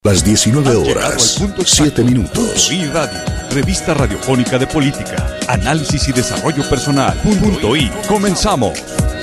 Las 19 horas, 7 minutos. Punto I Radio, revista radiofónica de política, análisis y desarrollo personal. Punto I, comenzamos.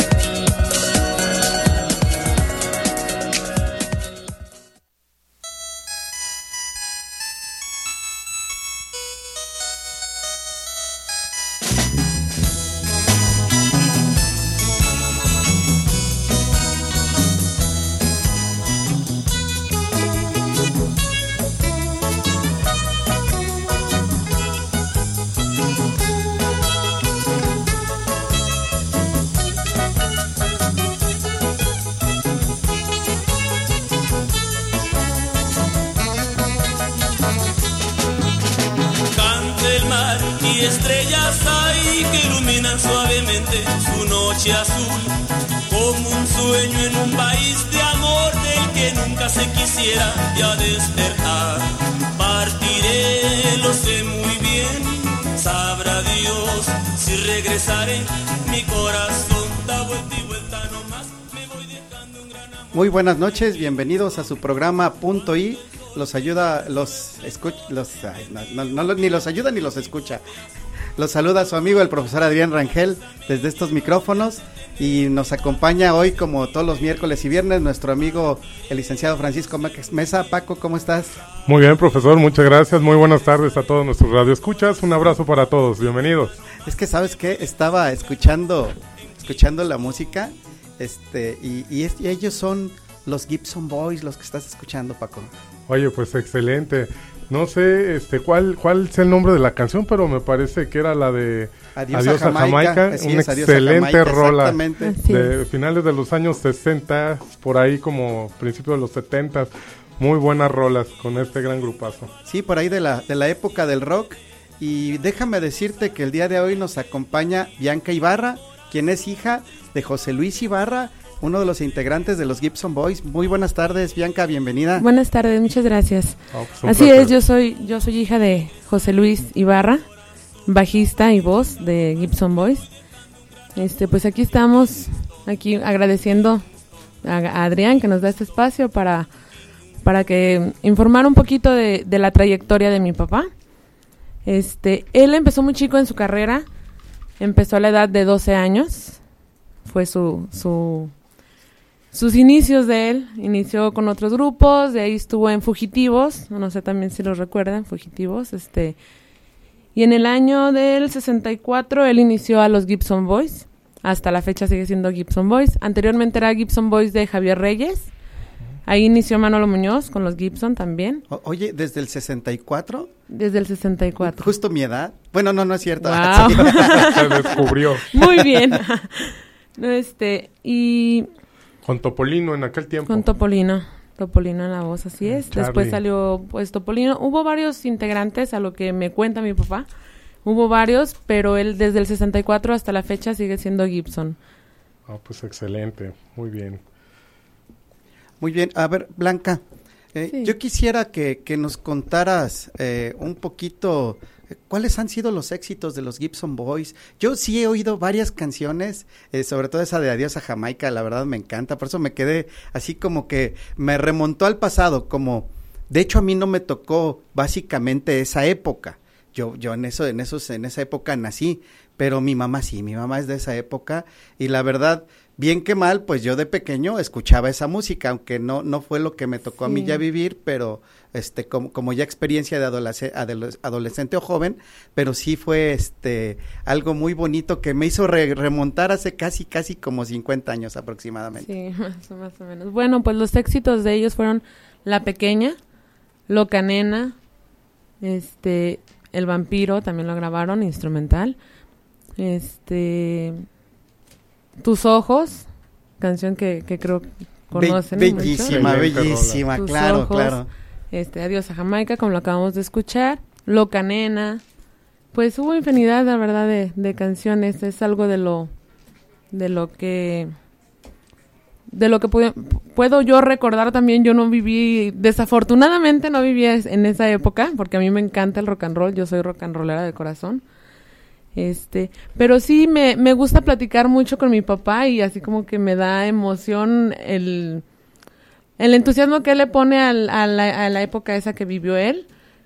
Muy buenas noches, bienvenidos a su programa Punto I. Los ayuda, ni los ayuda ni los escucha. Los saluda su amigo el profesor Adrián Rangel desde estos micrófonos y nos acompaña hoy, como todos los miércoles y viernes, nuestro amigo el licenciado Francisco Mesa. Paco, ¿cómo estás? Muy bien, profesor, muchas gracias. Muy buenas tardes a todos nuestros radioescuchas. Un abrazo para todos, bienvenidos. Es que, ¿sabes qué? Estaba escuchando la música, y ellos son los Gibson Boys, los que estás escuchando, Paco. Oye, pues excelente. No sé cuál es el nombre de la canción, pero me parece que era la de Adiós a Jamaica. Una excelente rola de finales de los años 60, por ahí como principios de los 70. Muy buenas rolas con este gran grupazo. Sí, por ahí de la época del rock. Y déjame decirte que el día de hoy nos acompaña Bianca Ibarra, quien es hija de José Luis Ibarra, uno de los integrantes de los Gibson Boys. Muy buenas tardes, Bianca, bienvenida. Buenas tardes, muchas gracias. Pues así placer. Yo soy hija de José Luis Ibarra, bajista y voz de Gibson Boys. Pues aquí estamos, agradeciendo a Adrián que nos da este espacio para que informar un poquito de la trayectoria de mi papá. Él empezó muy chico en su carrera, empezó a la edad de 12 años, fue sus inicios de él, inició con otros grupos, de ahí estuvo en Fugitivos, no sé también si los recuerdan, Fugitivos, y en el año del 64 él inició a los Gibson Boys, hasta la fecha sigue siendo Gibson Boys, anteriormente era Gibson Boys de Javier Reyes, ahí inició Manolo Muñoz con los Gibson también. Oye, ¿desde el 64? Desde el 64. Justo mi edad. Bueno, no es cierto. Wow. Se descubrió. Muy bien. Y... Con Topolino en aquel tiempo. Con Topolino en la voz, así es. Charlie. Después salió, pues, Topolino. Hubo varios integrantes, a lo que me cuenta mi papá. Hubo varios, pero él desde el 64 hasta la fecha sigue siendo Gibson. Pues excelente, muy bien. Muy bien, a ver, Blanca, sí. Yo quisiera que nos contaras un poquito cuáles han sido los éxitos de los Gibson Boys. Yo sí he oído varias canciones, sobre todo esa de Adiós a Jamaica, la verdad me encanta, por eso me quedé así como que me remontó al pasado, como, de hecho a mí no me tocó básicamente esa época, yo en esa época nací, pero mi mamá sí, mi mamá es de esa época, y la verdad, bien que mal, pues yo de pequeño escuchaba esa música, aunque no fue lo que me tocó a mí ya vivir, pero como ya experiencia de adolescente o joven, pero sí fue algo muy bonito que me hizo remontar hace casi como 50 años aproximadamente. Sí, más o menos. Bueno, pues los éxitos de ellos fueron La Pequeña, Loca Nena, El Vampiro, también lo grabaron, instrumental, Tus Ojos, canción que creo conocen. Bellísima, Tus claro, Ojos, claro. Adiós a Jamaica, como lo acabamos de escuchar, Loca Nena, pues hubo infinidad, la verdad, de canciones, es algo de lo que puedo yo recordar también. Yo no viví, desafortunadamente no viví en esa época, porque a mí me encanta el rock and roll, yo soy rock and rollera de corazón. Pero sí me gusta platicar mucho con mi papá y así como que me da emoción el entusiasmo que él le pone a la época esa que vivió él.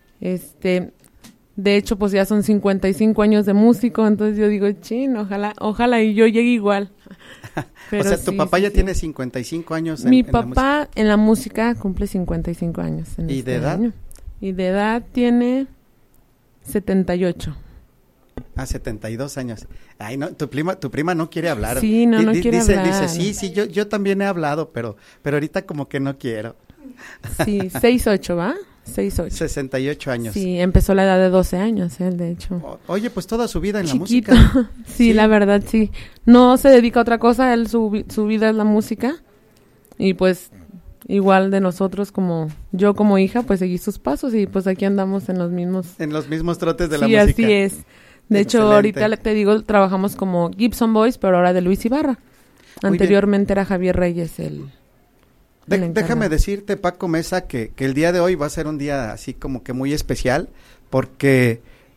De hecho, pues ya son 55 años de músico, entonces yo digo, chin, ojalá y yo llegue igual. Pero o sea, tu papá ya tiene 55 años Mi papá en la música cumple 55 años. ¿Y de edad? Año. Y de edad tiene 78. 72 años. Ay, no, tu prima no quiere hablar. Sí, no quiere hablar. Dice, sí, yo también he hablado, pero ahorita como que no quiero. Sí, 68, ¿va? 68. 68 años. Sí, empezó a la edad de 12 años, él, de hecho. Oye, pues toda su vida en Chiquito. la música. Sí, la verdad, sí. No se dedica a otra cosa, él su vida es la música. Y pues, igual de nosotros, como yo como hija, pues seguí sus pasos y pues aquí andamos en los mismos trotes de la música. Sí, así es. De hecho, ahorita te digo, trabajamos como Gibson Boys, pero ahora de Luis Ibarra. Anteriormente era Javier Reyes Déjame decirte, Paco Mesa, que el día de hoy va a ser un día así como que muy especial, porque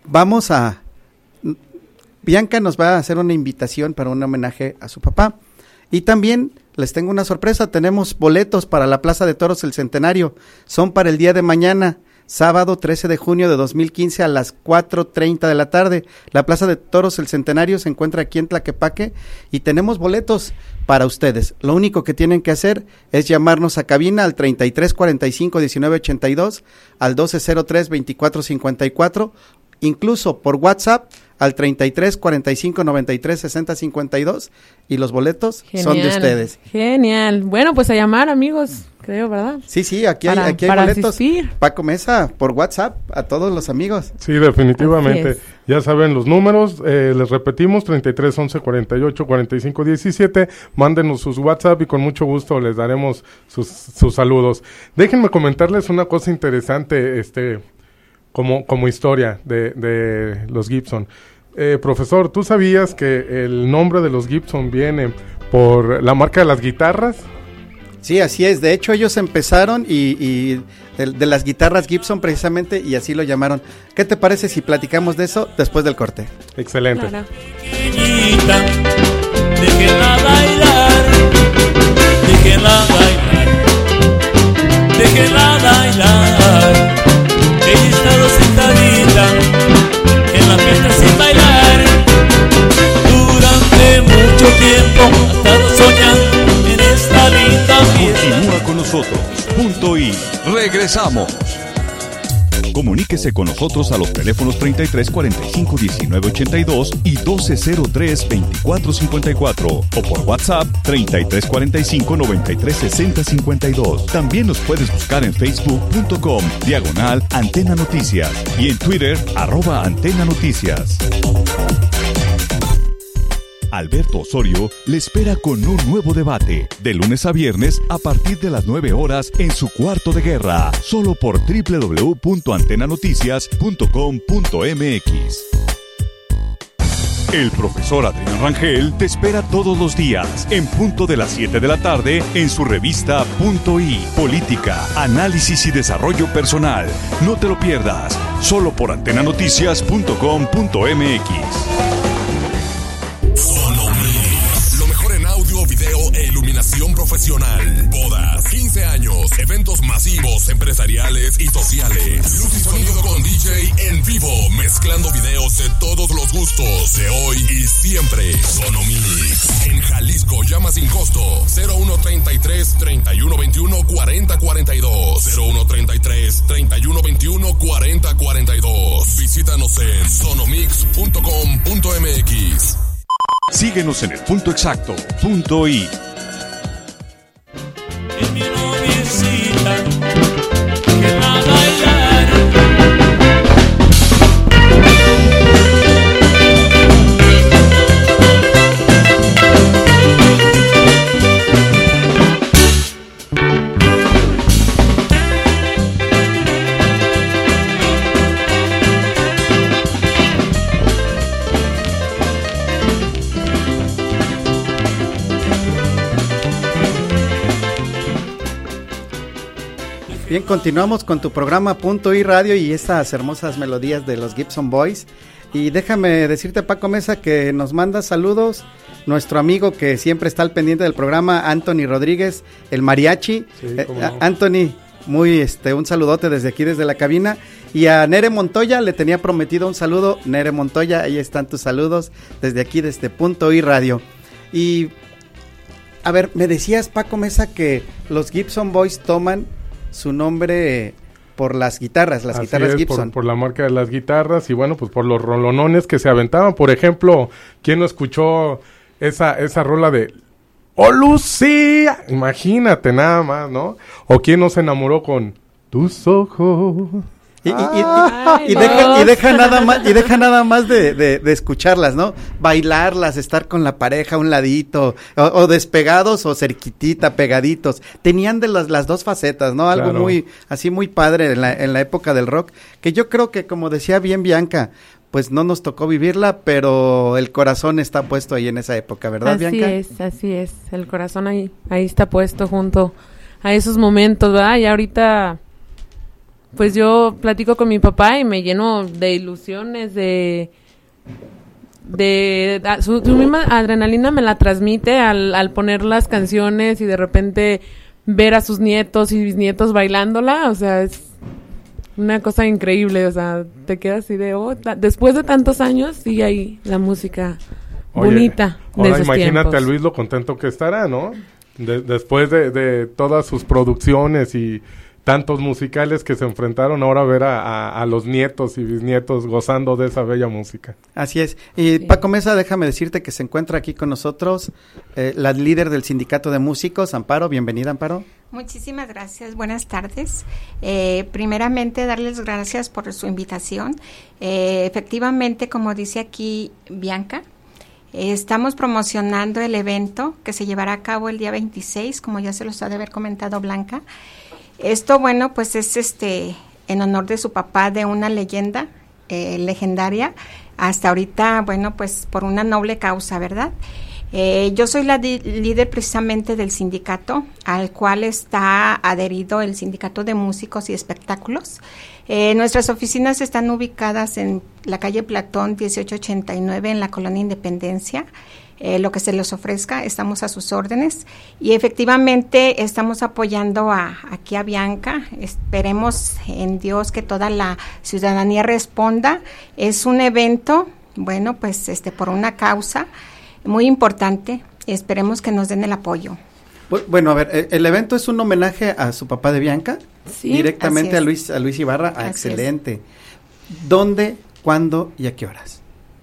Bianca nos va a hacer una invitación para un homenaje a su papá, y también les tengo una sorpresa, tenemos boletos para la Plaza de Toros El Centenario, son para el día de mañana, sábado 13 de junio de 2015 a las 4:30 de la tarde. La Plaza de Toros El Centenario se encuentra aquí en Tlaquepaque y tenemos boletos para ustedes. Lo único que tienen que hacer es llamarnos a cabina al 3345-1982, al 1203-2454, incluso por WhatsApp al 3345-936052 y los boletos son de ustedes. Genial. Bueno, pues a llamar, amigos, creo, ¿verdad? Sí, aquí hay boletos. Asistir. Paco Mesa, por WhatsApp, a todos los amigos. Sí, definitivamente. Ya saben los números, les repetimos, 33 11 48 45 17. Mándenos sus WhatsApp y con mucho gusto les daremos sus saludos. Déjenme comentarles una cosa interesante, como historia de los Gibson. Profesor, ¿tú sabías que el nombre de los Gibson viene por la marca de las guitarras? Sí, así es. De hecho, ellos empezaron y de las guitarras Gibson precisamente, y así lo llamaron. ¿Qué te parece si platicamos de eso después del corte? Excelente. Claro. Déjenla bailar, déjenla bailar, déjenla bailar. Ella ha estado sentadita en la pista sin bailar durante mucho tiempo, ha estado soñando en esta linda fiesta. Continúa con nosotros, punto y regresamos. Comuníquese con nosotros a los teléfonos 33 45 19 82 y 1203 24 54 o por WhatsApp 33 45 93 60 52. También nos puedes buscar en facebook.com/Antena Noticias y en Twitter @Antena Noticias. Alberto Osorio le espera con un nuevo debate, de lunes a viernes a partir de las 9 horas en su cuarto de guerra, solo por www.antenanoticias.com.mx. El profesor Adrián Rangel te espera todos los días, en punto de las 7 de la tarde, en su revista Punto I, Política, Análisis y Desarrollo Personal. No te lo pierdas, solo por antenanoticias.com.mx. Video e iluminación profesional, bodas, 15 años, eventos masivos, empresariales y sociales. Luz y sonido con DJ en vivo, mezclando videos de todos los gustos, de hoy y siempre. Sonomix, en Jalisco, llama sin costo, 0133 3121 4042, 0133 3121 4042. Visítanos en sonomix.com.mx. Síguenos en el punto exacto, punto I. En mi noviecita, que va a bailar. Bien, continuamos con tu programa Punto I Radio y estas hermosas melodías de los Gibson Boys. Y déjame decirte, Paco Mesa, que nos manda saludos nuestro amigo que siempre está al pendiente del programa, Anthony Rodríguez, el mariachi. Sí, no. Anthony, un saludote desde aquí, desde la cabina. Y a Nere Montoya le tenía prometido un saludo. Nere Montoya, ahí están tus saludos desde aquí, desde Punto I Radio. Y a ver, me decías, Paco Mesa, que los Gibson Boys toman su nombre por las guitarras Gibson. Por la marca de las guitarras y bueno, pues por los rolonones que se aventaban. Por ejemplo, ¿quién no escuchó esa rola de ¡Oh, Lucía! Imagínate nada más, ¿no? O quién no se enamoró con tus ojos. Y deja nada más de escucharlas, ¿no? Bailarlas, estar con la pareja a un ladito, o despegados o cerquitita, pegaditos. Tenían de las dos facetas, ¿no? Algo claro. muy padre en la época del rock, que yo creo que, como decía bien Bianca, pues no nos tocó vivirla, pero el corazón está puesto ahí en esa época, ¿verdad, Bianca? Así es, el corazón ahí está puesto junto a esos momentos, ¿verdad? Y ahorita pues yo platico con mi papá y me lleno de ilusiones, su misma adrenalina me la transmite al poner las canciones y de repente ver a sus nietos y bisnietos bailándola, o sea, es una cosa increíble, o sea, te quedas así de, después de tantos años sigue ahí la música bonita de esos imagínate tiempos. A Luis lo contento que estará, ¿no? Después de todas sus producciones y tantos musicales que se enfrentaron, ahora ver a los nietos y bisnietos gozando de esa bella música. Así es. Y sí. Paco Mesa, déjame decirte que se encuentra aquí con nosotros la líder del Sindicato de Músicos, Amparo. Bienvenida, Amparo. Muchísimas gracias, buenas tardes. Primeramente, darles gracias por su invitación. Efectivamente, como dice aquí Bianca, estamos promocionando el evento que se llevará a cabo el día 26, como ya se los ha de haber comentado Blanca. Esto, bueno, pues es en honor de su papá, de una leyenda legendaria, hasta ahorita, bueno, pues por una noble causa, ¿verdad? Yo soy la líder precisamente del sindicato, al cual está adherido el Sindicato de Músicos y Espectáculos. Nuestras oficinas están ubicadas en la calle Platón 1889, en la Colonia Independencia. Lo que se les ofrezca, estamos a sus órdenes y efectivamente estamos apoyando aquí a Bianca. Esperemos en Dios que toda la ciudadanía responda. Es un evento, bueno, pues por una causa muy importante. Esperemos que nos den el apoyo. Bueno, a ver, el evento es un homenaje a su papá de Bianca, sí, directamente a Luis Ibarra. Excelente. ¿Dónde, cuándo y a qué horas?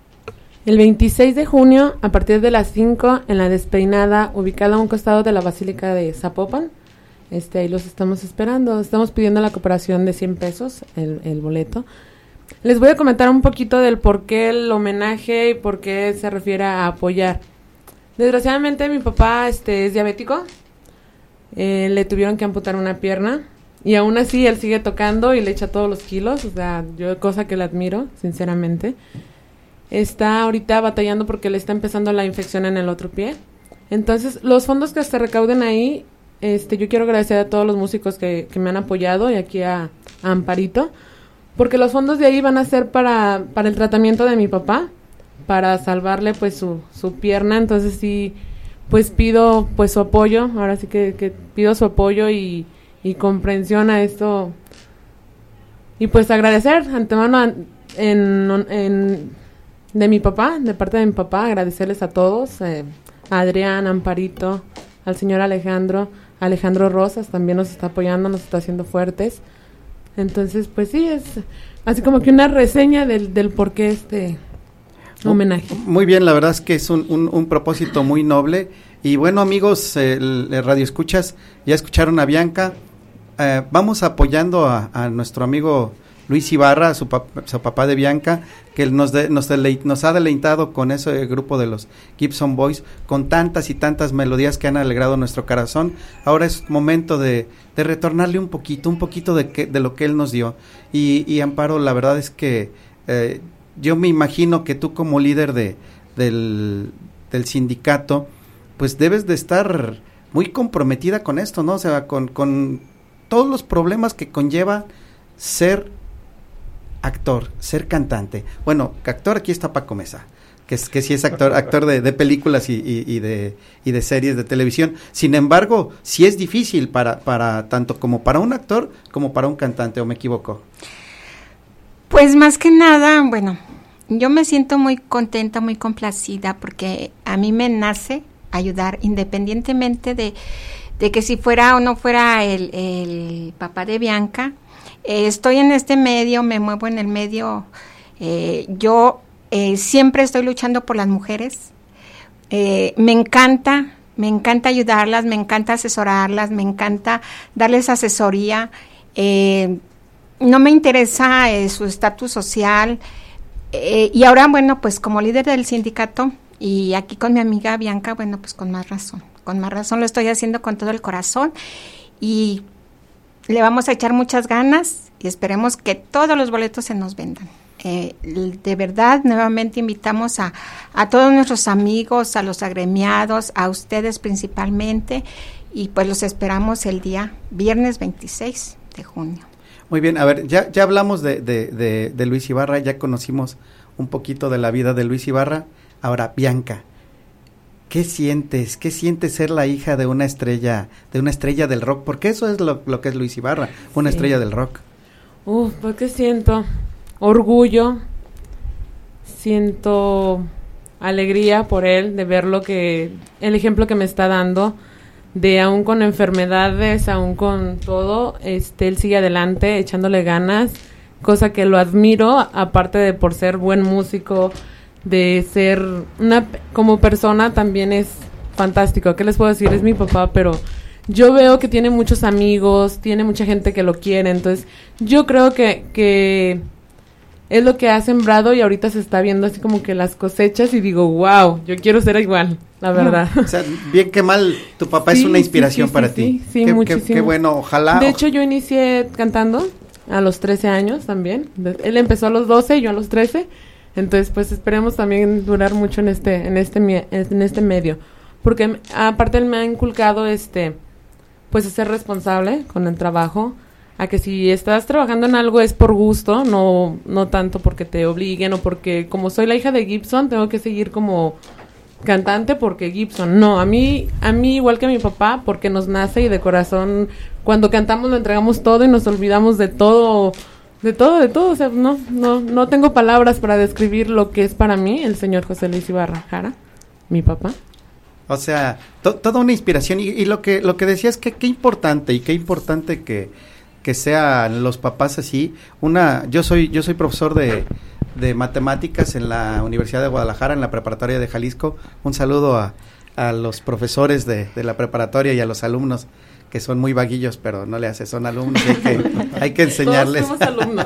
El 26 de junio, a partir de las 5, en la Despeinada, ubicada a un costado de la Basílica de Zapopan. Ahí los estamos esperando. Estamos pidiendo la cooperación de 100 pesos, el boleto. Les voy a comentar un poquito del por qué el homenaje y por qué se refiere a apoyar. Desgraciadamente, mi papá es diabético. Le tuvieron que amputar una pierna. Y aún así, él sigue tocando y le echa todos los kilos. O sea, cosa que le admiro, sinceramente. Está ahorita batallando porque le está empezando la infección en el otro pie. Entonces, los fondos que se recauden ahí, yo quiero agradecer a todos los músicos que me han apoyado y aquí a Amparito, porque los fondos de ahí van a ser para el tratamiento de mi papá, para salvarle pues su pierna. Entonces sí, pues pido pues su apoyo, ahora sí que pido su apoyo y comprensión a esto. Y pues agradecer antemano de mi papá, de parte de mi papá, agradecerles a todos, a Adrián, a Amparito, al señor Alejandro Rosas, también nos está apoyando, nos está haciendo fuertes. Entonces, pues sí, es así como que una reseña del por qué homenaje. Muy bien, la verdad es que es un propósito muy noble. Y bueno, amigos, Radio Escuchas, ya escucharon a Bianca. Vamos apoyando a nuestro amigo Luis Ibarra, su papá de Bianca, que nos ha deleitado con ese grupo de los Gibson Boys, con tantas y tantas melodías que han alegrado nuestro corazón. Ahora es momento de retornarle un poquito de lo que él nos dio. Y Amparo, la verdad es que yo me imagino que tú como líder del sindicato, pues debes de estar muy comprometida con esto, ¿no? O sea, con todos los problemas que conlleva ser actor, ser cantante. Bueno, actor aquí está Paco Mesa, que sí es actor de películas y de series de televisión. Sin embargo, sí es difícil para tanto como para un actor como para un cantante, ¿o me equivoco? Pues más que nada, bueno, yo me siento muy contenta, muy complacida, porque a mí me nace ayudar, independientemente de que si fuera o no fuera el papá de Bianca. Estoy en este medio, me muevo en el medio, yo siempre estoy luchando por las mujeres, me encanta ayudarlas, me encanta asesorarlas, me encanta darles asesoría, no me interesa su estatus social, y ahora, bueno, pues como líder del sindicato, y aquí con mi amiga Bianca, bueno, pues con más razón lo estoy haciendo con todo el corazón, y le vamos a echar muchas ganas y esperemos que todos los boletos se nos vendan. De verdad, nuevamente invitamos a todos nuestros amigos, a los agremiados, a ustedes principalmente, y pues los esperamos el día viernes 26 de junio. Muy bien, a ver, ya hablamos de Luis Ibarra, ya conocimos un poquito de la vida de Luis Ibarra. Ahora, Bianca, ¿qué sientes? ¿Qué sientes ser la hija de una estrella del rock? Porque eso es lo que es Luis Ibarra, una estrella del rock. Pues ¿qué siento? Orgullo, siento alegría por él, de ver el ejemplo que me está dando, de aún con enfermedades, aún con todo, él sigue adelante, echándole ganas, cosa que lo admiro, aparte de por ser buen músico, de ser como persona también es fantástico. ¿Qué les puedo decir? Es mi papá, pero yo veo que tiene muchos amigos, tiene mucha gente que lo quiere, entonces yo creo que es lo que ha sembrado y ahorita se está viendo así como que las cosechas y digo, wow, yo quiero ser igual, la verdad. O sea, bien que mal, tu papá es una inspiración para ti. Sí, muchísimo. Qué bueno, ojalá. De hecho, yo inicié cantando a los 13 años también. Él empezó a los 12 y yo a los 13. Entonces, pues esperemos también durar mucho en este medio, porque aparte él me ha inculcado pues a ser responsable con el trabajo, a que si estás trabajando en algo es por gusto, no tanto porque te obliguen o porque como soy la hija de Gibson tengo que seguir como cantante porque Gibson. No, a mí igual que a mi papá, porque nos nace y de corazón cuando cantamos lo entregamos todo y nos olvidamos de todo. De todo, o sea, no tengo palabras para describir lo que es para mí el señor José Luis Ibarra Jara, mi papá. O sea, toda una inspiración y lo que decías que qué importante que sean los papás así. Yo soy profesor de matemáticas en la Universidad de Guadalajara, en la preparatoria de Jalisco. Un saludo a los profesores de la preparatoria y a los alumnos que son muy vaguillos, pero no le hace, son alumnos, hay que enseñarles. Todos somos alumnos.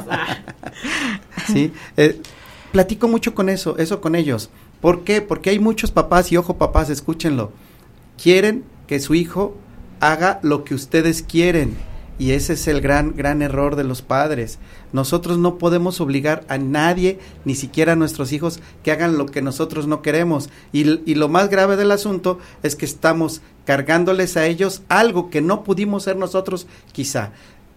Sí, platico mucho con eso con ellos. ¿Por qué? Porque hay muchos papás, y ojo papás, escúchenlo, quieren que su hijo haga lo que ustedes quieren, y ese es el gran error de los padres. Nosotros no podemos obligar a nadie, ni siquiera a nuestros hijos, que hagan lo que nosotros no queremos, y lo más grave del asunto es que estamos cargándoles a ellos algo que no pudimos ser nosotros quizá.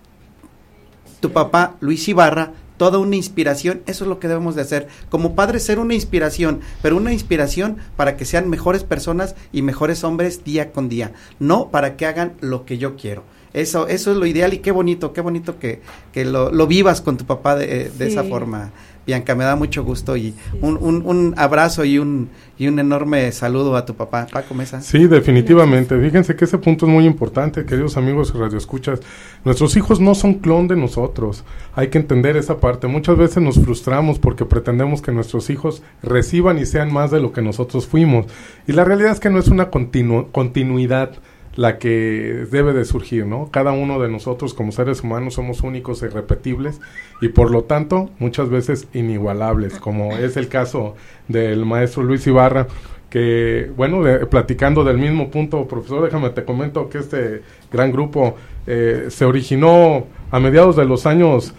Tu papá, Luis Ibarra, toda una inspiración, eso es lo que debemos de hacer, como padres ser una inspiración, pero una inspiración para que sean mejores personas y mejores hombres día con día, no para que hagan lo que yo quiero. Eso es lo ideal, y qué bonito que lo vivas con tu papá de esa forma, Bianca. Me da mucho gusto, y un abrazo y un enorme saludo a tu papá, Paco Mesa. Sí, definitivamente. Fíjense que ese punto es muy importante, queridos amigos radioescuchas. Nuestros hijos no son clon de nosotros. Hay que entender esa parte. Muchas veces nos frustramos porque pretendemos que nuestros hijos reciban y sean más de lo que nosotros fuimos. Y la realidad es que no es una continuidad la que debe de surgir, ¿no? Cada uno de nosotros como seres humanos somos únicos e irrepetibles y por lo tanto muchas veces inigualables, como es el caso del maestro Luis Ibarra, que, bueno, platicando del mismo punto, profesor, déjame te comento que este gran grupo se originó a mediados de los años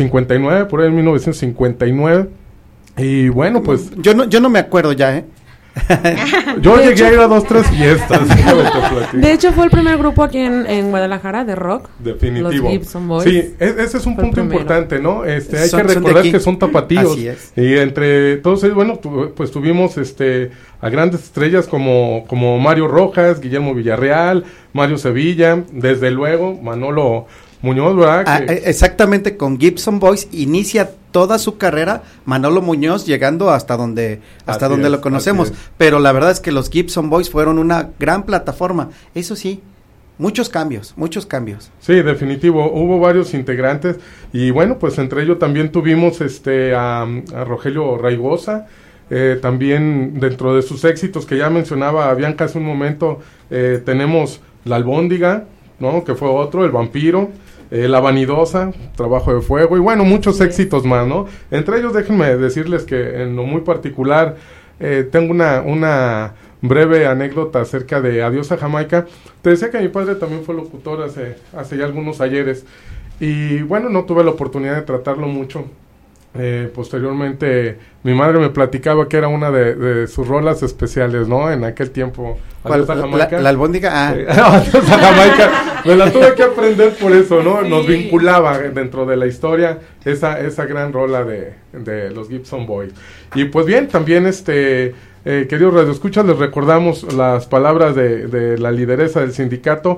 59, por ahí en 1959, y bueno, pues... Yo no me acuerdo ya, Yo llegué a ir a 2-3 fiestas. De hecho, fue el primer grupo aquí en Guadalajara de rock. Definitivo. Los Gibson Boys. Sí, ese es un punto importante, ¿no? Hay que recordar que son tapatíos. Así es. Y entre todos ellos, bueno, pues tuvimos a grandes estrellas como Mario Rojas, Guillermo Villarreal, Mario Sevilla, desde luego Manolo Muñoz, ¿verdad? Exactamente, con Gibson Boys inicia toda su carrera Manolo Muñoz, llegando hasta donde lo conocemos, pero la verdad es que los Gibson Boys fueron una gran plataforma, eso sí, muchos cambios. Sí, definitivo, hubo varios integrantes, y bueno, pues entre ellos también tuvimos a Rogelio Raigosa. También dentro de sus éxitos que ya mencionaba Bianca hace un momento, tenemos La Albóndiga, ¿no? Que fue otro, El Vampiro, La Vanidosa, Trabajo de Fuego, y bueno, muchos éxitos más, ¿no? Entre ellos, déjenme decirles que en lo muy particular tengo una breve anécdota acerca de Adiós a Jamaica. Te decía que mi padre también fue locutor hace ya algunos ayeres, y bueno, no tuve la oportunidad de tratarlo mucho. Posteriormente mi madre me platicaba que era una de sus rolas especiales, ¿no? En aquel tiempo. ¿Cuál? La albóndiga. Adiós a Jamaica. Me la tuve que aprender por eso, ¿no? Nos vinculaba dentro de la historia esa gran rola de los Gibson Boys. Y pues bien, también queridos radioescuchas, les recordamos las palabras de la lideresa del sindicato.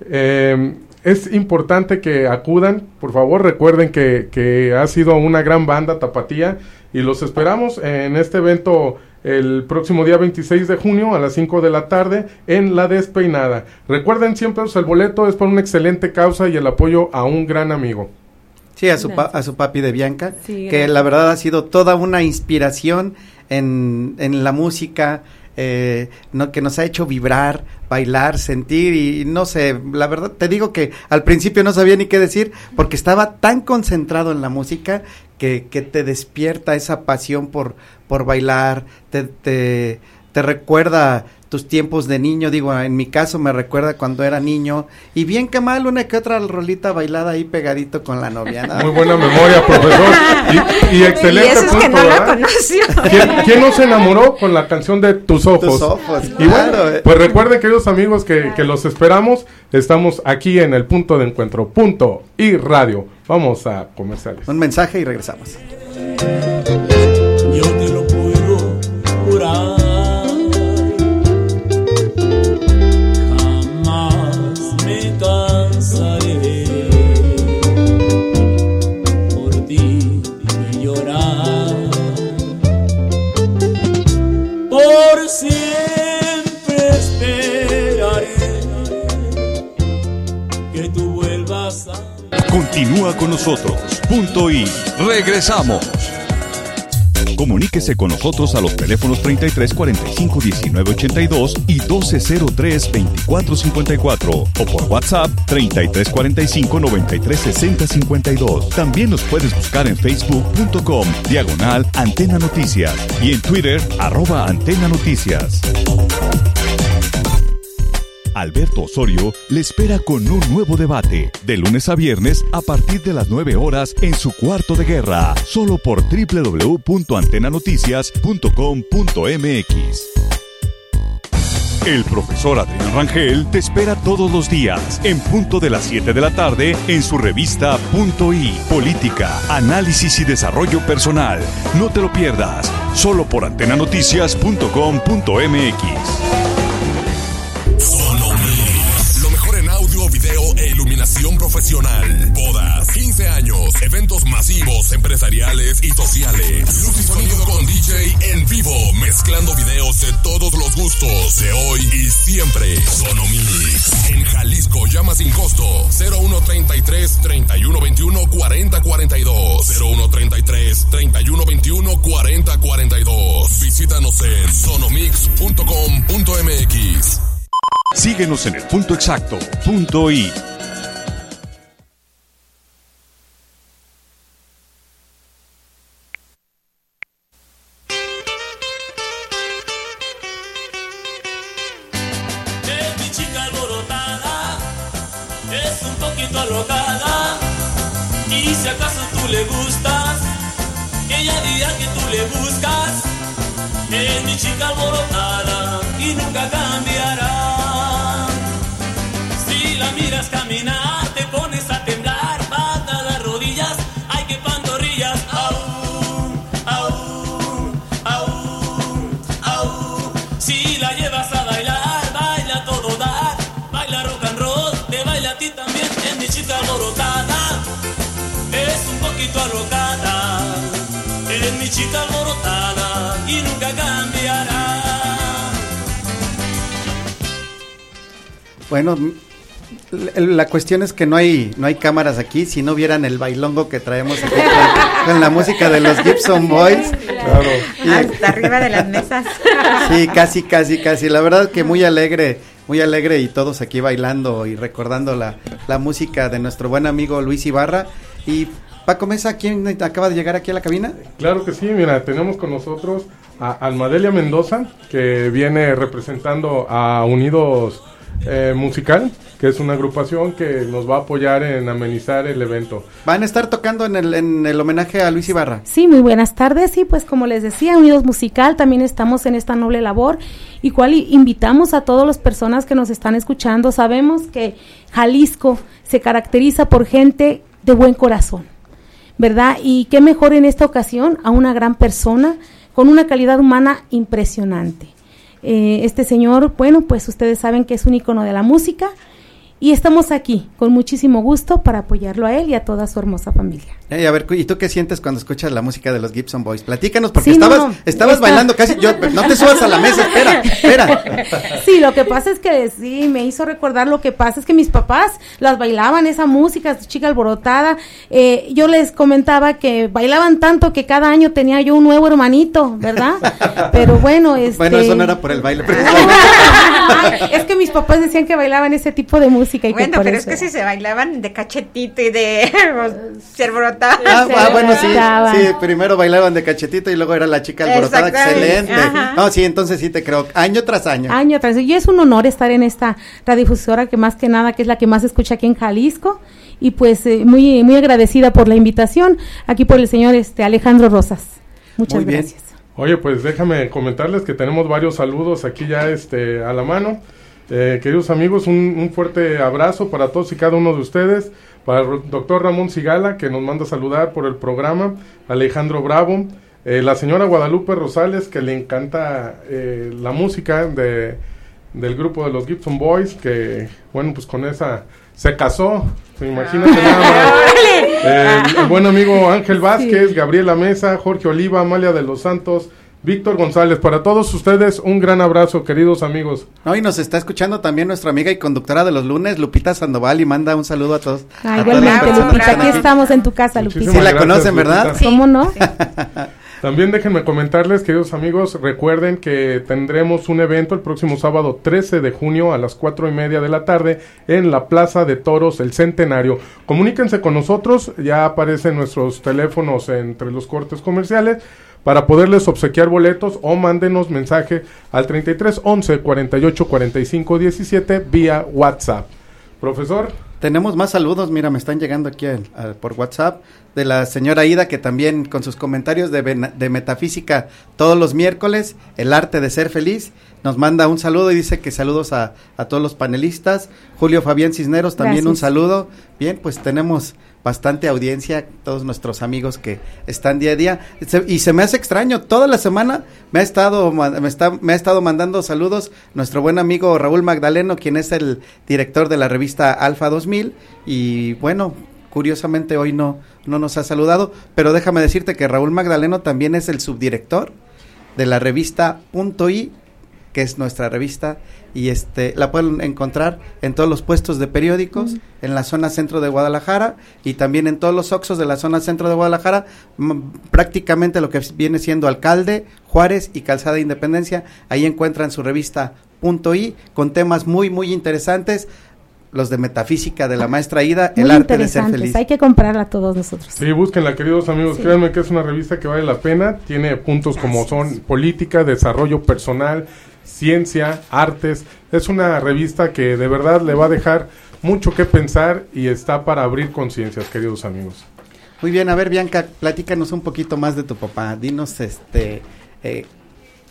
Es importante que acudan, por favor, recuerden que ha sido una gran banda Tapatía, y los esperamos en este evento el próximo día 26 de junio a las 5 de la tarde en La Despeinada. Recuerden siempre, el boleto es por una excelente causa y el apoyo a un gran amigo. Sí, a su papi de Bianca, sí, que la verdad ha sido toda una inspiración en la música, que nos ha hecho vibrar, bailar, sentir, y no sé, la verdad te digo que al principio no sabía ni qué decir porque estaba tan concentrado en la música que te despierta esa pasión por bailar, te recuerda tus tiempos de niño. Digo, en mi caso me recuerda cuando era niño, y bien que mal, una que otra rolita bailada ahí pegadito con la novia, ¿no? Muy buena memoria, profesor, y excelente. Y eso es punto, que no la conoció. ¿Quién no se enamoró con la canción de Tus Ojos? Tus Ojos, y bueno, pues recuerden, queridos amigos, que los esperamos. Estamos aquí en el punto de encuentro, Punto y Radio. Vamos a comerciales. Un mensaje y regresamos. Yo te lo puedo jurar, jamás me cansaré por ti de llorar, por siempre esperaré que tú vuelvas a... Continúa con nosotros, Punto y regresamos. Comuníquese con nosotros a los teléfonos 33 45 19 82 y 1203 24 54 o por WhatsApp 33 45 93 60 52. También nos puedes buscar en facebook.com/Antena Noticias y en Twitter @Antena Noticias. Alberto Osorio le espera con un nuevo debate, de lunes a viernes a partir de las 9 horas en su cuarto de guerra, solo por www.antenanoticias.com.mx. El profesor Adrián Rangel te espera todos los días, en punto de las 7 de la tarde, en su revista Punto I, Política, Análisis y Desarrollo Personal. No te lo pierdas, solo por antenanoticias.com.mx. Iluminación profesional, bodas, 15 años, eventos masivos, empresariales y sociales. Luz y sonido con DJ en vivo, mezclando videos de todos los gustos, de hoy y siempre. Sonomix, en Jalisco, llama sin costo, 0133-3121-4042, 0133-3121-4042. Visítanos en sonomix.com.mx. Síguenos en el punto exacto, Punto I. Es mi chica alborotada, es un poquito alocada, y si acaso tú le gustas, ella dirá que tú le buscas. es mi chica alborotada y nunca cambiará. Si la miras caminar, te pones a temblar, patas las rodillas, ay que pantorrillas, au, au, au, au. Si la llevas a bailar, baila todo dar, baila rock and roll, te baila a ti también, es mi chica alborotada, es un poquito alocada, es mi chica alborotada y nunca cambiará. Bueno, la cuestión es que no hay cámaras aquí. Si no vieran el bailongo que traemos aquí con la música de los Gibson Boys. Claro. Hasta arriba de las mesas. Sí, casi. La verdad que muy alegre y todos aquí bailando y recordando la música de nuestro buen amigo Luis Ibarra. Y Paco Mesa, ¿quién acaba de llegar aquí a la cabina? Claro que sí, mira, tenemos con nosotros a Almadelia Mendoza, que viene representando a Unidos Musical, que es una agrupación que nos va a apoyar en amenizar el evento. ¿Van a estar tocando en el homenaje a Luis Ibarra? Sí, muy buenas tardes. Sí, pues como les decía, Unidos Musical, también estamos en esta noble labor, y cual invitamos a todas las personas que nos están escuchando. Sabemos que Jalisco se caracteriza por gente de buen corazón, ¿verdad? Y qué mejor en esta ocasión a una gran persona con una calidad humana impresionante. Este señor, bueno, pues ustedes saben que es un ícono de la música, y estamos aquí con muchísimo gusto para apoyarlo a él y a toda su hermosa familia. A ver, ¿y tú qué sientes cuando escuchas la música de los Gibson Boys? Platícanos, porque sí, estabas bailando casi, no te subas a la mesa, espera. Sí, lo que pasa es que sí, me hizo recordar, lo que pasa es que mis papás las bailaban, esa música, chica alborotada. Yo les comentaba que bailaban tanto que cada año tenía yo un nuevo hermanito, ¿verdad? Pero bueno, Bueno, eso no era por el baile. Es que mis papás decían que bailaban ese tipo de música. Y bueno, pero es que si se bailaban de cachetito y de alborotada. Bueno, sí, primero bailaban de cachetito y luego era la chica alborotada, excelente. Ajá. No, sí, entonces sí te creo, año tras año. Y es un honor estar en esta radiodifusora que más que nada, que es la que más se escucha aquí en Jalisco, y pues muy, muy agradecida por la invitación, aquí por el señor Alejandro Rosas. Muchas gracias. Oye, pues déjame comentarles que tenemos varios saludos aquí ya a la mano. Queridos amigos, un fuerte abrazo para todos y cada uno de ustedes, para el doctor Ramón Sigala, que nos manda saludar por el programa, Alejandro Bravo, la señora Guadalupe Rosales, que le encanta la música del grupo de los Gibson Boys, que bueno, pues con esa se casó, se imagina que nada más. El buen amigo Ángel Vázquez, sí. Gabriela Mesa, Jorge Oliva, Amalia de los Santos, Víctor González, para todos ustedes un gran abrazo, queridos amigos. Y nos está escuchando también nuestra amiga y conductora de los lunes, Lupita Sandoval, y manda un saludo a todos. Igualmente, Lupita, aquí estamos en tu casa, Lupita. Sí, la conocen, ¿verdad? Sí. ¿Cómo no? Sí. También déjenme comentarles, queridos amigos, recuerden que tendremos un evento el próximo sábado 13 de junio a las 4:30 de la tarde en la Plaza de Toros, el Centenario. Comuníquense con nosotros, ya aparecen nuestros teléfonos entre los cortes comerciales, para poderles obsequiar boletos, o mándenos mensaje al 33 11 48 45 17 vía WhatsApp. Profesor. Tenemos más saludos, mira, me están llegando aquí por WhatsApp, de la señora Ida, que también con sus comentarios de metafísica todos los miércoles, el arte de ser feliz, nos manda un saludo y dice que saludos a todos los panelistas. Julio Fabián Cisneros también. Gracias. Un saludo. Bien, pues tenemos bastante audiencia, todos nuestros amigos que están día a día, y se me hace extraño, toda la semana me ha estado mandando saludos nuestro buen amigo Raúl Magdaleno, quien es el director de la revista Alfa 2000, y bueno, curiosamente hoy no nos ha saludado, pero déjame decirte que Raúl Magdaleno también es el subdirector de la revista .i, que es nuestra revista, y la pueden encontrar en todos los puestos de periódicos, en la zona centro de Guadalajara, y también en todos los Oxxos de la zona centro de Guadalajara, prácticamente lo que viene siendo Alcalde, Juárez y Calzada Independencia. Ahí encuentran su revista .i, con temas muy, muy interesantes, los de metafísica de la maestra Ida, el arte de ser feliz. Hay que comprarla todos nosotros. Sí, búsquenla, queridos amigos, sí. Créanme que es una revista que vale la pena, tiene puntos como son política, desarrollo personal, ciencia, artes. Es una revista que de verdad le va a dejar mucho que pensar y está para abrir conciencias, queridos amigos. Muy bien, a ver, Bianca, platícanos un poquito más de tu papá. Dinos,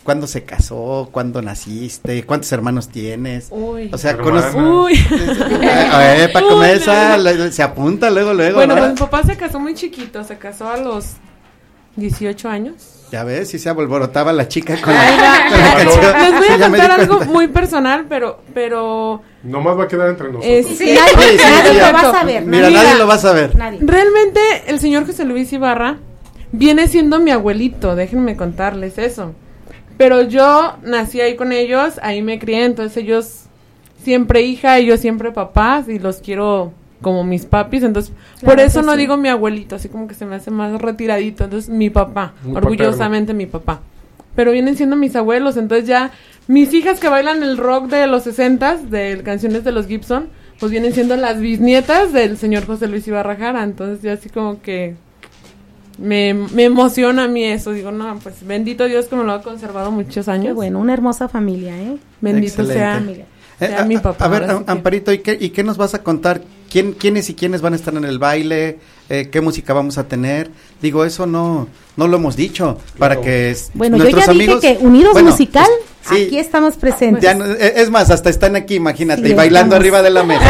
¿cuándo se casó? ¿Cuándo naciste? ¿Cuántos hermanos tienes? Uy. O sea, Uy. Para comer se apunta luego. Bueno, ¿no? pues mi papá se casó muy chiquito, se casó a los 18 años. Ya ves, si se alborotaba la chica con la canción. Les voy a contar algo muy personal, pero... Nomás va a quedar entre nosotros. Sí, nadie lo va a saber. Mira, nadie lo va a saber. Realmente, el señor José Luis Ibarra viene siendo mi abuelito, déjenme contarles eso. Pero yo nací ahí con ellos, ahí me crié, entonces ellos siempre hija, ellos siempre papás, y los quiero como mis papis, entonces por eso no digo mi abuelito, así como que se me hace más retiradito, entonces mi papá, muy orgullosamente paterno. Mi papá, pero vienen siendo mis abuelos, entonces ya mis hijas que bailan el rock de los 60s, de canciones de los Gibson, pues vienen siendo las bisnietas del señor José Luis Ibarra Jara, entonces ya así como que me emociona a mí eso, digo, no, pues bendito Dios que me lo ha conservado muchos años. Qué bueno, una hermosa familia, Bendito sea mi papá. A ver, Amparito, ¿y qué nos vas a contar? ¿Quiénes y quiénes van a estar en el baile? ¿Qué música vamos a tener? Digo, eso no lo hemos dicho, claro. Para que bueno, nuestros yo ya amigos, dije que Unidos Musical, sí, aquí estamos presentes. Ya es más, hasta están aquí, imagínate, y bailando arriba de la mesa.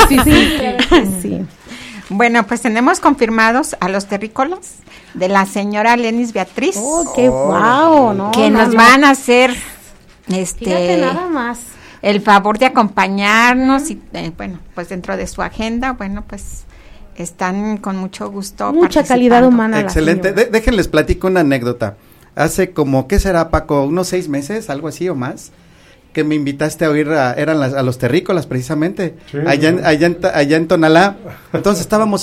Sí. Bueno, pues tenemos confirmados a los terrícolas de la señora Lenis Beatriz. ¡Oh, qué guau! No, que nos van a hacer fíjate nada más el favor de acompañarnos y bueno, pues dentro de su agenda, bueno, pues están con mucho gusto. Mucha calidad humana. Excelente. Déjenles platico una anécdota. Hace como, ¿qué será, Paco? Unos 6 meses, algo así o más, que me invitaste a oír a los terrícolas precisamente, sí, allá en Tonalá. Entonces estábamos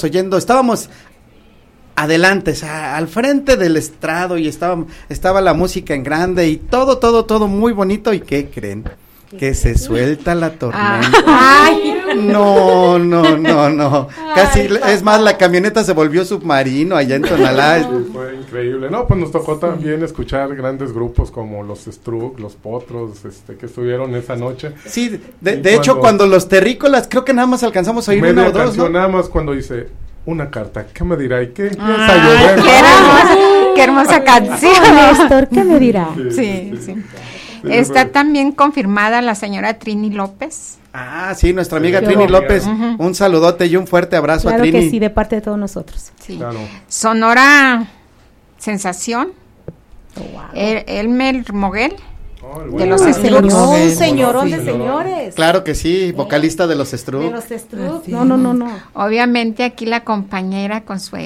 adelante, o sea, al frente del estrado, y estaba la música en grande y todo muy bonito. ¿Y qué creen? Que se suelta la tormenta. Ay. No. Casi, es más, la camioneta se volvió submarino allá en Tonalá. Sí, fue increíble. No, pues nos tocó también escuchar grandes grupos como los Struck, los Potros, que estuvieron esa noche. Sí, de hecho, cuando los terrícolas, creo que nada más alcanzamos a oír una o dos, ¿no? Nada más cuando dice una carta, ¿qué me dirá? ¿Y qué empieza a llover? Qué hermosa canción, Néstor, ¿qué me dirá? Sí. Está también confirmada la señora Trini López. Ah, sí, nuestra amiga Trini López. Un saludote y un fuerte abrazo a Trini. Claro que sí, de parte de todos nosotros. Sí. Claro. Sonora Sensación. Wow. Elmer Moguel. De los Struck. Un señorón de señores. Claro que sí, vocalista de los Struck. De los Struck. No. Obviamente aquí la compañera con su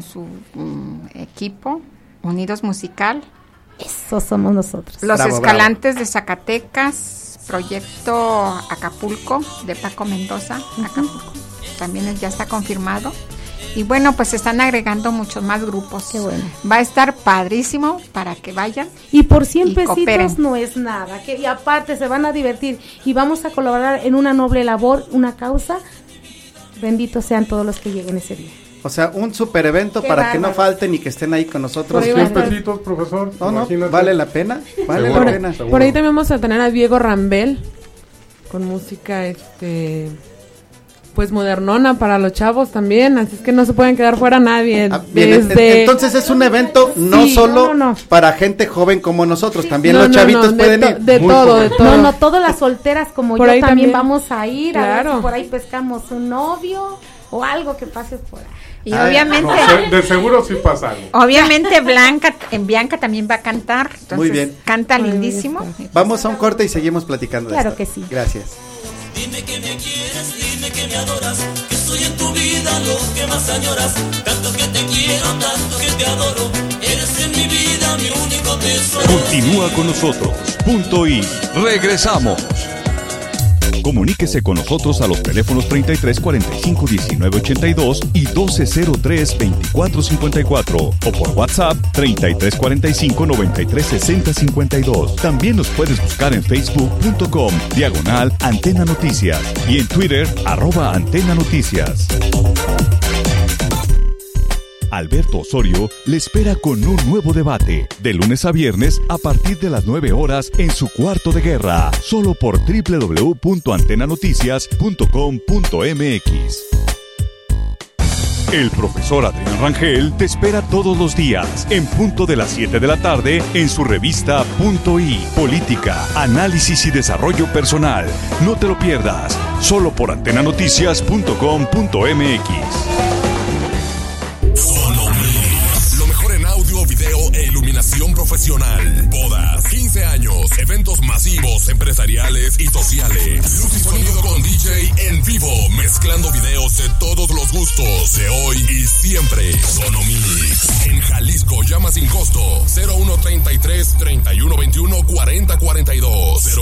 equipo, Unidos Musical. Eso somos nosotros. Los Escalantes de Zacatecas, Proyecto Acapulco de Paco Mendoza, Acapulco. También ya está confirmado. Y bueno, pues se están agregando muchos más grupos. Qué bueno. Va a estar padrísimo para que vayan. Y por 100 pesitos no es nada. Y aparte se van a divertir y vamos a colaborar en una noble labor, una causa. Benditos sean todos los que lleguen ese día. O sea, un super evento para que no falten y que estén ahí con nosotros. Por 100 pesitos, profesor. No, vale la pena. Vale la pena. Por ahí también vamos a tener a Diego Rambel con música, pues modernona para los chavos también, así es que no se pueden quedar fuera nadie. Entonces es un evento no solo para gente joven como nosotros, también los chavitos pueden ir. De todo. No, todas las solteras como por yo también vamos a ir, claro. A ver si por ahí pescamos un novio o algo que pase por ahí. Y obviamente de seguro sí pasa algo. Obviamente Bianca también va a cantar, entonces muy bien. Canta lindísimo. Vamos a un corte y seguimos platicando de claro esto. Que sí. Gracias. Dime que me quieres, dime que me adoras, que soy en tu vida lo que más añoras, tanto que te quiero, tanto que te adoro, eres en mi vida mi único tesoro. Continúa con nosotros, punto y regresamos. Comuníquese con nosotros a los teléfonos 33 45 19 82 y 1203 24 54 o por WhatsApp 33 45 93 60 52. También nos puedes buscar en facebook.com/Antena Noticias y en Twitter @Antena Noticias. Alberto Osorio le espera con un nuevo debate, de lunes a viernes a partir de las 9 horas en su cuarto de guerra, solo por www.antenanoticias.com.mx. El profesor Adrián Rangel te espera todos los días, en punto de las 7 de la tarde, en su revista Punto I, Política, Análisis y Desarrollo Personal. No te lo pierdas, solo por antenanoticias.com.mx. Sonomix, lo mejor en audio, video e iluminación profesional. Bodas, 15 años, eventos masivos, empresariales y sociales. Luz y sonido con DJ en vivo, mezclando videos de todos los gustos, de hoy y siempre. Sonomix, en Jalisco, llama sin costo. 0133-3121-4042.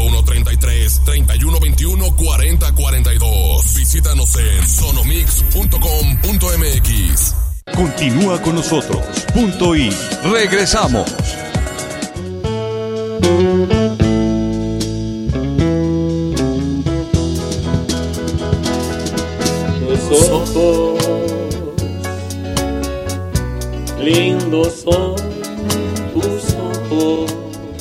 0133-3121-4042. Visítanos en sonomix.com.mx. Continúa con nosotros. Punto I. Regresamos. Tus ojos lindos son tus ojos.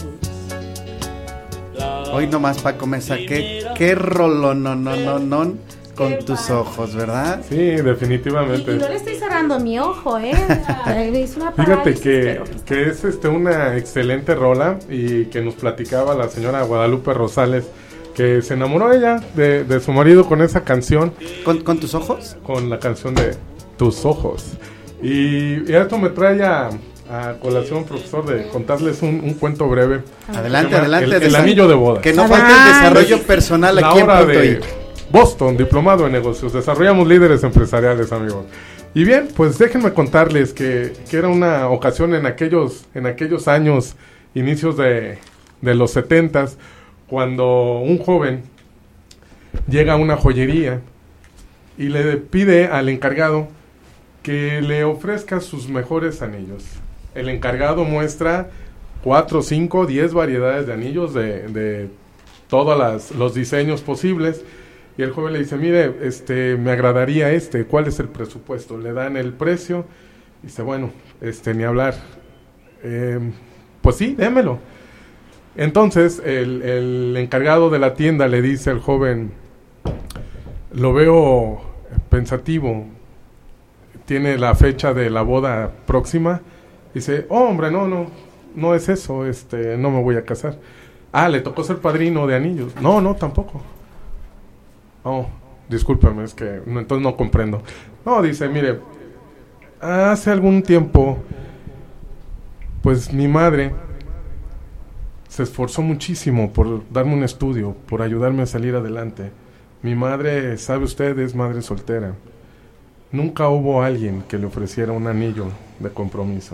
Hoy nomás, Paco Mesa, qué rolón, no, con tus ojos, ¿verdad? Sí, definitivamente. Y no le estoy cerrando mi ojo, Fíjate que es una excelente rola, y que nos platicaba la señora Guadalupe Rosales que se enamoró ella de su marido con esa canción. ¿Con tus ojos? Con la canción de Tus Ojos. Y esto me trae a colación, profesor, de contarles un cuento breve. Adelante. El anillo de boda. Que no falte el desarrollo personal aquí en Punto I. Boston, diplomado en negocios. Desarrollamos líderes empresariales, amigos. Y bien, pues déjenme contarles que era una ocasión en aquellos años, inicios de los 70s, cuando un joven llega a una joyería y le pide al encargado que le ofrezca sus mejores anillos. El encargado muestra 4, 5, 10 variedades de anillos de todos los diseños posibles. Y el joven le dice, mire, me agradaría ¿cuál es el presupuesto? Le dan el precio, y dice, bueno, ni hablar. Pues sí, démelo. Entonces, el encargado de la tienda le dice al joven, lo veo pensativo, tiene la fecha de la boda próxima. Dice, hombre, no es eso, no me voy a casar. Le tocó ser padrino de anillos. No, tampoco. Discúlpame, es que entonces no comprendo. No, dice, mire, hace algún tiempo, pues mi madre se esforzó muchísimo por darme un estudio, por ayudarme a salir adelante. Mi madre, sabe usted, es madre soltera. Nunca hubo alguien que le ofreciera un anillo de compromiso.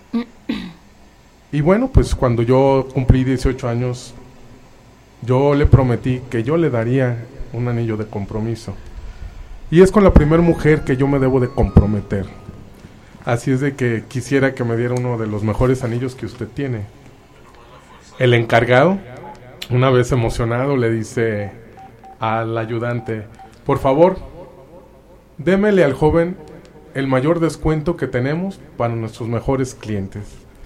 Y bueno, pues cuando yo cumplí 18 años, yo le prometí que yo le daría un anillo de compromiso. Y es con la primera mujer que yo me debo de comprometer. Así es de que quisiera que me diera uno de los mejores anillos que usted tiene. El encargado, una vez emocionado, le dice al ayudante, por favor, démele al joven el mayor descuento que tenemos para nuestros mejores clientes.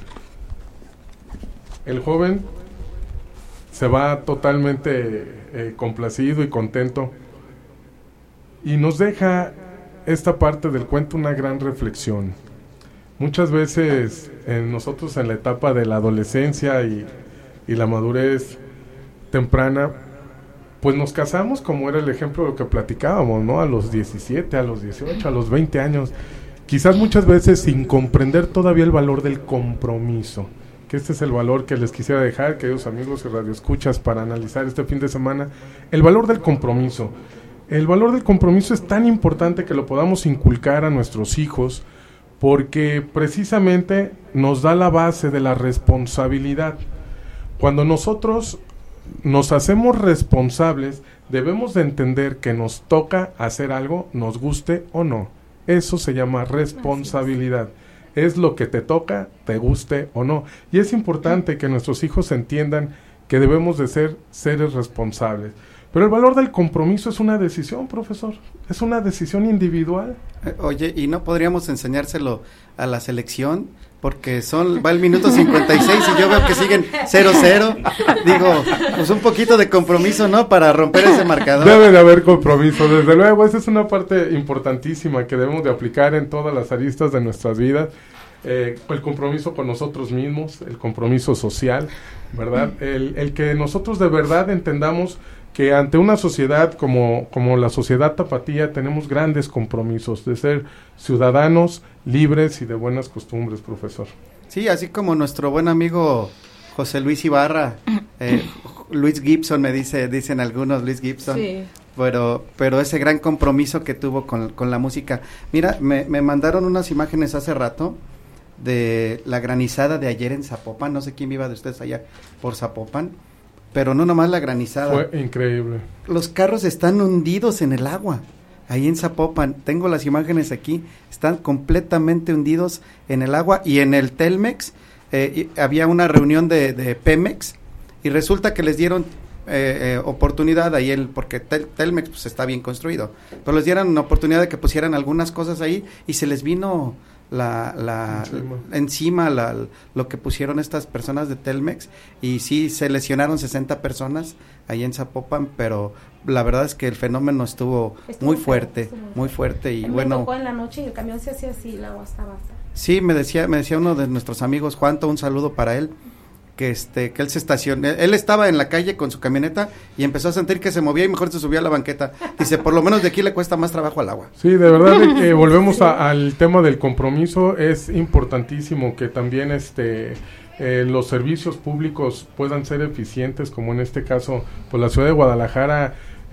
El joven se va totalmente complacido y contento, y nos deja esta parte del cuento una gran reflexión. Muchas veces nosotros en la etapa de la adolescencia y la madurez temprana, pues nos casamos, como era el ejemplo de lo que platicábamos, ¿no? A los 17, a los 18, a los 20 años, quizás muchas veces sin comprender todavía el valor del compromiso, que este es el valor que les quisiera dejar, queridos amigos y radioescuchas, para analizar este fin de semana, el valor del compromiso. El valor del compromiso es tan importante que lo podamos inculcar a nuestros hijos, porque precisamente nos da la base de la responsabilidad. Cuando nosotros nos hacemos responsables, debemos de entender que nos toca hacer algo, nos guste o no. Eso se llama responsabilidad. Es lo que te toca, te guste o no. Y es importante que nuestros hijos entiendan que debemos de ser seres responsables. Pero el valor del compromiso es una decisión, profesor, es una decisión individual. Oye, ¿y no podríamos enseñárselo a la selección? Porque va el minuto 56 y yo veo que siguen 0-0. Digo, pues un poquito de compromiso, ¿no? Para romper ese marcador. Debe de haber compromiso, desde luego. Esa es una parte importantísima que debemos de aplicar en todas las aristas de nuestras vidas. El compromiso con nosotros mismos, el compromiso social, ¿verdad? El que nosotros de verdad entendamos que ante una sociedad como la sociedad tapatía tenemos grandes compromisos de ser ciudadanos libres y de buenas costumbres, profesor. Sí, así como nuestro buen amigo José Luis Ibarra, Luis Gibson dicen algunos, Luis Gibson, sí. Pero ese gran compromiso que tuvo con la música. Mira, me mandaron unas imágenes hace rato de la granizada de ayer en Zapopan, no sé quién viva de ustedes allá por Zapopan, pero no nomás la granizada. Fue increíble. Los carros están hundidos en el agua, ahí en Zapopan, tengo las imágenes aquí, están completamente hundidos en el agua, y en el Telmex, había una reunión de Pemex, y resulta que les dieron oportunidad ahí, porque Telmex pues está bien construido, pero les dieron una oportunidad de que pusieran algunas cosas ahí, y se les vino encima lo que pusieron estas personas de Telmex, y sí se lesionaron 60 personas ahí en Zapopan, pero la verdad es que el fenómeno estuvo muy fuerte y bueno. Me tocó en la noche y el camión se hacía así, el agua estaba hasta. Sí, me decía uno de nuestros amigos, Juanto, un saludo para él, que él se estacionó, él estaba en la calle con su camioneta y empezó a sentir que se movía y mejor se subió a la banqueta. Dice, por lo menos de aquí le cuesta más trabajo al agua. Sí, de verdad, volvemos al tema del compromiso. Es importantísimo que también los servicios públicos puedan ser eficientes, como en este caso, pues la ciudad de Guadalajara,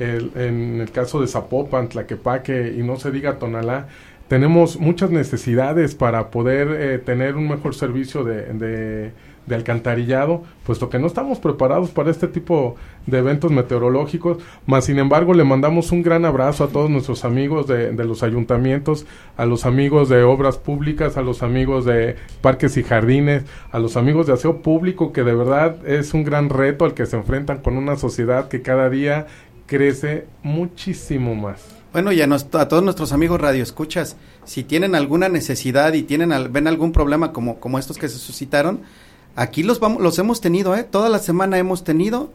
en el caso de Zapopan, Tlaquepaque y no se diga Tonalá, tenemos muchas necesidades para poder tener un mejor servicio de alcantarillado, puesto que no estamos preparados para este tipo de eventos meteorológicos, mas sin embargo le mandamos un gran abrazo a todos nuestros amigos de los ayuntamientos, a los amigos de obras públicas, a los amigos de parques y jardines, a los amigos de aseo público, que de verdad es un gran reto al que se enfrentan con una sociedad que cada día crece muchísimo más. Bueno, y a todos nuestros amigos radioescuchas, si tienen alguna necesidad y ven algún problema como estos que se suscitaron, aquí los hemos tenido, toda la semana hemos tenido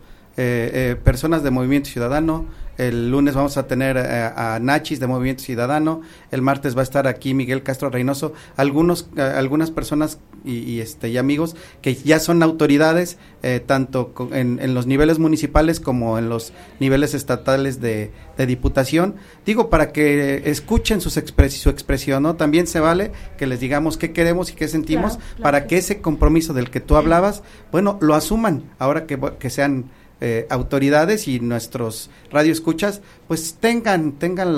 personas de Movimiento Ciudadano. El lunes vamos a tener a Nachis de Movimiento Ciudadano, el martes va a estar aquí Miguel Castro Reynoso, algunas personas y amigos que ya son autoridades, tanto en los niveles municipales como en los niveles estatales de diputación. Digo, para que escuchen su expresión, ¿no? También se vale que les digamos qué queremos y qué sentimos, claro, para que ese compromiso del que tú hablabas, bueno, lo asuman, ahora que sean autoridades, y nuestros radioescuchas pues tengan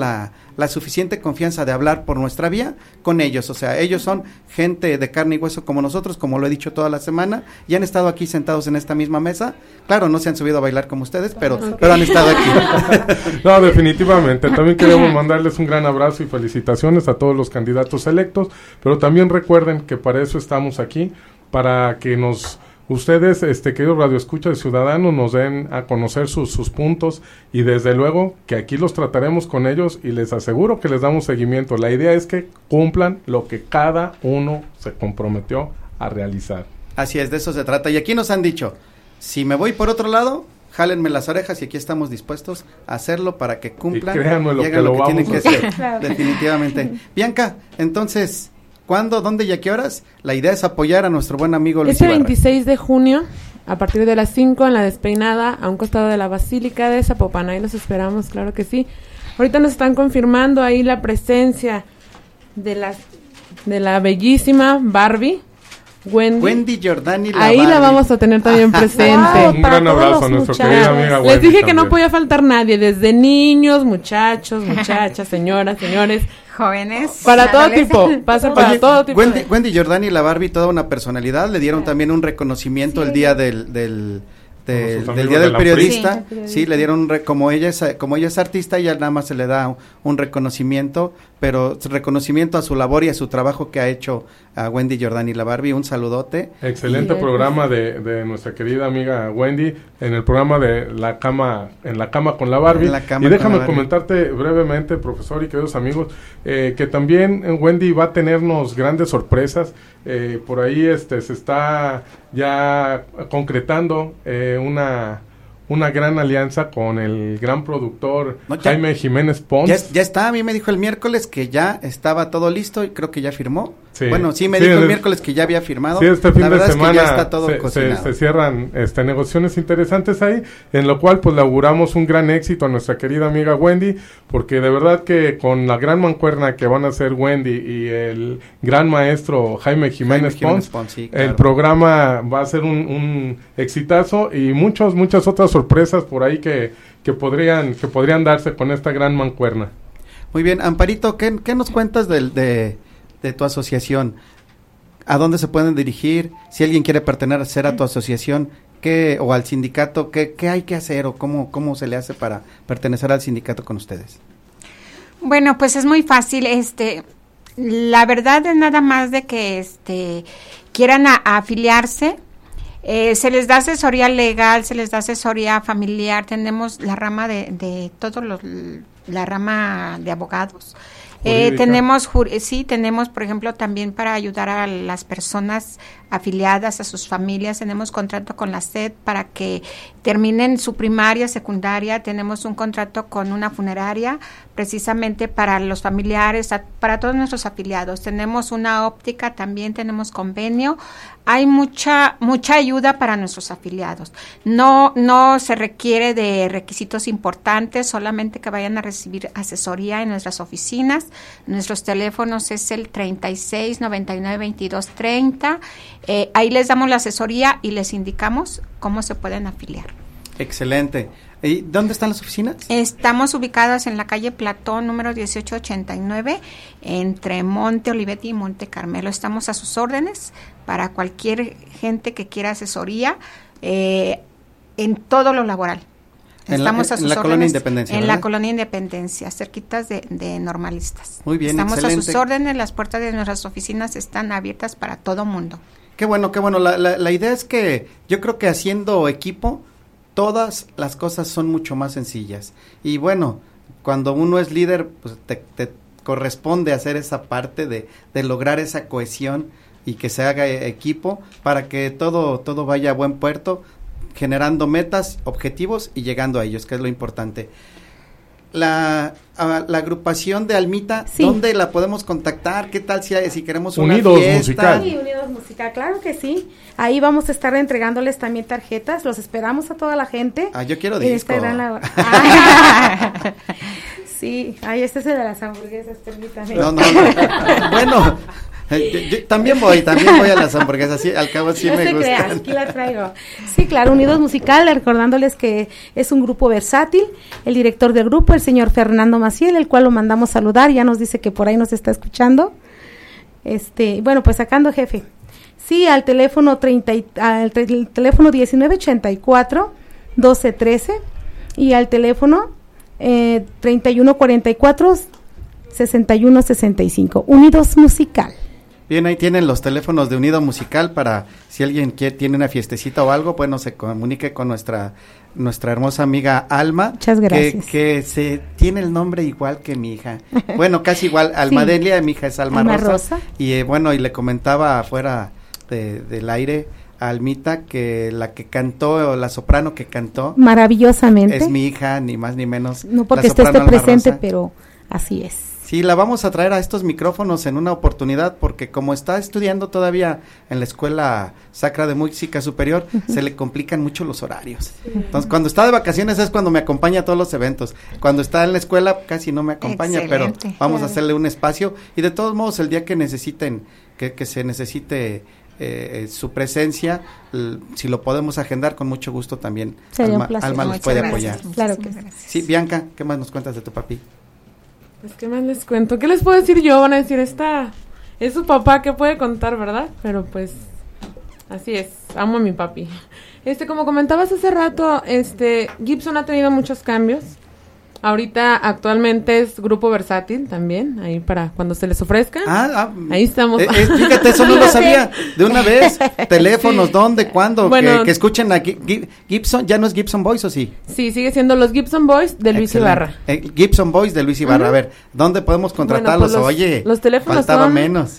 la suficiente confianza de hablar por nuestra vía con ellos. O sea, ellos son gente de carne y hueso como nosotros, como lo he dicho toda la semana, y han estado aquí sentados en esta misma mesa. Claro, no se han subido a bailar como ustedes, pero han estado aquí. No, definitivamente. También queremos mandarles un gran abrazo y felicitaciones a todos los candidatos electos, pero también recuerden que para eso estamos aquí, para que ustedes, queridos radioescuchas de Ciudadanos, nos den a conocer sus puntos, y desde luego que aquí los trataremos con ellos y les aseguro que les damos seguimiento. La idea es que cumplan lo que cada uno se comprometió a realizar. Así es, de eso se trata. Y aquí nos han dicho, si me voy por otro lado, jálenme las orejas, y aquí estamos dispuestos a hacerlo para que cumplan y créanme y hagan lo que tienen que hacer. Claro. Definitivamente. Bianca, entonces, ¿cuándo, dónde y a qué horas? La idea es apoyar a nuestro buen amigo Luis Ibarra. 26 de junio, a partir de las 5 en la Despeinada, a un costado de la Basílica de Zapopan. Ahí los esperamos, claro que sí. Ahorita nos están confirmando ahí la presencia de la bellísima Barbie, Wendy Jordani. Ahí Barbie. La vamos a tener también presente. Un gran abrazo a nuestra querida amiga Wendy. Les dije que también. no podía faltar nadie, desde niños, muchachos, muchachas, señoras, señores, jóvenes, para todo tipo, pasa para todo tipo. Wendy Jordani, la Barbie, toda una personalidad. Le dieron también un reconocimiento el día del del Día del Periodista, sí, le dieron como ella es artista, ya nada más se le da un reconocimiento, pero reconocimiento a su labor y a su trabajo que ha hecho a Wendy Jordani la Barbie. Un saludote. Excelente programa de nuestra querida amiga Wendy, en el programa de En la cama con la Barbie. Y déjame comentarte brevemente, profesor y queridos amigos, que también Wendy va a tenernos grandes sorpresas. Por ahí se está ya concretando una gran alianza con el gran productor Jaime Jiménez Pons. Ya está, a mí me dijo el miércoles que ya estaba todo listo y creo que ya firmó. Sí. Bueno, sí me dijo el miércoles que ya había firmado. Sí, este fin de semana es que ya está todo cocinado. Se cierran negociaciones interesantes ahí, en lo cual pues le auguramos un gran éxito a nuestra querida amiga Wendy, porque de verdad que con la gran mancuerna que van a hacer Wendy y el gran maestro Jaime Jiménez Pons, sí, claro, el programa va a ser un exitazo y muchas otras sorpresas por ahí que podrían darse con esta gran mancuerna. Muy bien, Amparito, ¿qué nos cuentas de tu asociación? ¿A dónde se pueden dirigir? Si alguien quiere pertenecer a tu asociación, o al sindicato, ¿qué hay que hacer o cómo se le hace para pertenecer al sindicato con ustedes? Bueno, pues es muy fácil. La verdad es nada más de que quieran afiliarse. Se les da asesoría legal, se les da asesoría familiar. Tenemos la rama de la rama de abogados. Tenemos, por ejemplo, también para ayudar a las personas afiliadas, a sus familias, tenemos contrato con la SED para que terminen su primaria, secundaria, tenemos un contrato con una funeraria, precisamente para los familiares, para todos nuestros afiliados, tenemos una óptica, también tenemos convenio, hay mucha ayuda para nuestros afiliados, no se requiere de requisitos importantes, solamente que vayan a recibir asesoría en nuestras oficinas. Nuestros teléfonos es el 36 99 22 30. Ahí les damos la asesoría y les indicamos cómo se pueden afiliar. Excelente. ¿Y dónde están las oficinas? Estamos ubicados en la calle Platón, número 1889, entre Monte Olivetti y Monte Carmelo. Estamos a sus órdenes para cualquier gente que quiera asesoría en todo lo laboral. Estamos a sus órdenes. Colonia Independencia, en ¿verdad? La Colonia Independencia, cerquitas de Normalistas. Muy bien, estamos excelente. A sus órdenes, las puertas de nuestras oficinas están abiertas para todo mundo. Qué bueno. La idea es que yo creo que haciendo equipo, todas las cosas son mucho más sencillas. Y bueno, cuando uno es líder, pues te corresponde hacer esa parte de lograr esa cohesión y que se haga equipo para que todo vaya a buen puerto, generando metas, objetivos y llegando a ellos, que es lo importante. La agrupación de Almita, sí. ¿Dónde la podemos contactar? ¿Qué tal si queremos una Unidos fiesta? Musical. Sí, Unidos Musical, claro que sí. Ahí vamos a estar entregándoles también tarjetas. Los esperamos a toda la gente. Yo quiero disco. Sí, este es el de las hamburguesas, permítame. No. Bueno, yo también voy a las hamburguesas, sí, al cabo sí me gustan. Aquí la traigo. Sí, claro, Unidos Musical, recordándoles que es un grupo versátil. El director del grupo, el señor Fernando Maciel, el cual lo mandamos saludar, ya nos dice que por ahí nos está escuchando. Bueno, pues sacando jefe. Sí, al teléfono el teléfono 1984 1213 y al teléfono 3144 6165. Unidos Musical. Bien, ahí tienen los teléfonos de Unido Musical para si alguien tiene una fiestecita o algo, bueno, se comunique con nuestra hermosa amiga Alma. Muchas gracias. Que se tiene el nombre igual que mi hija. Bueno, casi igual, Almadelia, sí. Mi hija es Alma Rosa. Y y le comentaba afuera del aire a Almita que la que cantó, la soprano que cantó maravillosamente, es mi hija, ni más ni menos. No porque esté presente, pero así es. Sí, la vamos a traer a estos micrófonos en una oportunidad porque como está estudiando todavía en la Escuela Sacra de Música Superior, se le complican mucho los horarios. Sí. Entonces, cuando está de vacaciones es cuando me acompaña a todos los eventos. Cuando está en la escuela casi no me acompaña, excelente, pero vamos a hacerle un espacio. Y de todos modos, el día que necesiten, que se necesite su presencia, si lo podemos agendar, con mucho gusto también. Alma los puede apoyar. Claro que sí. Bianca, ¿qué más nos cuentas de tu papi? Pues, ¿qué más les cuento? ¿Qué les puedo decir yo? Van a decir, es su papá, ¿qué puede contar, verdad? Pero pues, así es. amo a mi papi. Como comentabas hace rato, Gibson ha tenido muchos cambios. Ahorita actualmente es grupo versátil también, ahí para cuando se les ofrezca. Ahí estamos. Fíjate, eso no lo sabía. De una vez, teléfonos, sí. ¿Dónde, cuándo? Bueno, que escuchen aquí. Gibson, ¿ya no es Gibson Boys o sí? Sí, sigue siendo los Gibson Boys de Luis Ibarra. Gibson Boys de Luis Ibarra. A ver, ¿dónde podemos contratarlos? Bueno, pues los teléfonos faltaba menos.